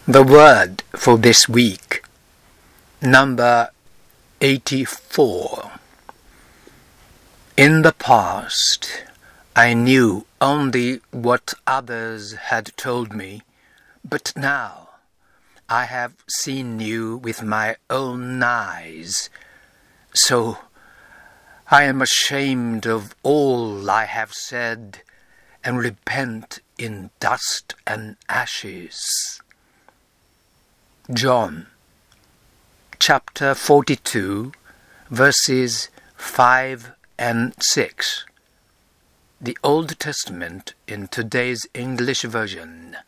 The word for this week, number 84. In the past, I knew only what others had told me, but now I have seen you with my own eyes. So I am ashamed of all I have said and repent in dust and ashes. John, chapter 42, verses 5 and 6. The Old Testament in today's English version.